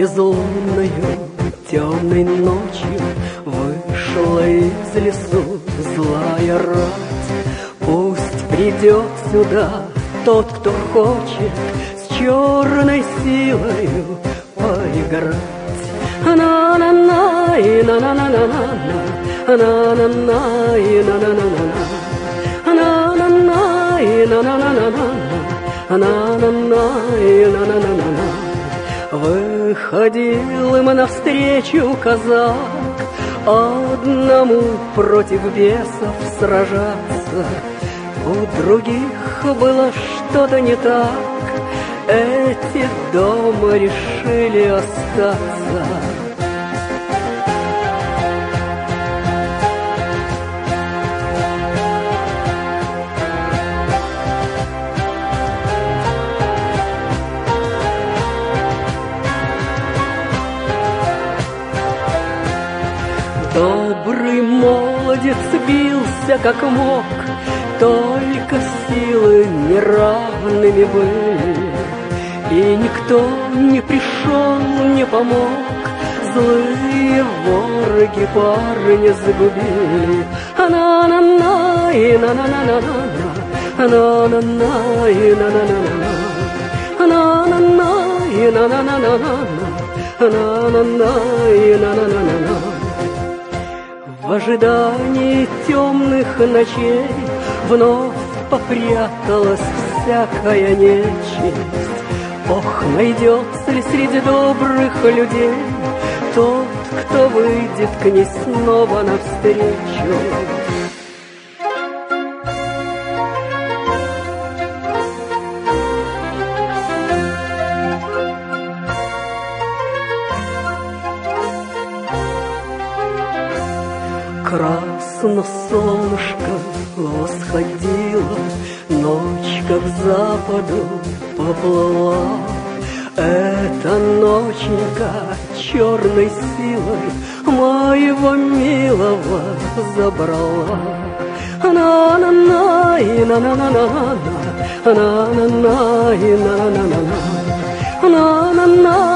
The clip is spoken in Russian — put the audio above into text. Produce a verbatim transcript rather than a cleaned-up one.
безлунною темной ночью вышла из лесу злая рать. Пусть придет сюда тот, кто хочет с черной силою поиграть. На-на-на, на-на-на-на-на, на-на-на, на-на-на-на-на, на-на-на, на-на-на-на-на, на-на-на, на-на-на-на-на. Выходил им навстречу казак, одному против бесов сражаться. У других было что-то не так, эти дома решили остаться. Добрый молодец бился как мог, только силы неравными были, и никто не пришел, не помог. Злые вороги парня загубили. На-на-на, и на-на-на-на-на, на-на-на, и на-на-на-на-на, на-на-на, и на-на-на-на-на, на-на-на, и на-на-на-на-на. В ожидании темных ночей вновь попряталась всякая нечисть. Ох, найдется ли среди добрых людей тот, кто выйдет к ней снова навстречу? Красно солнышко восходило, ночь как к западу поплыла. Эта ноченька черной силой моего милого забрала. На-на-на, и на-на-на-на-на, на-на-на, и на-на-на-на-на, на-на-на.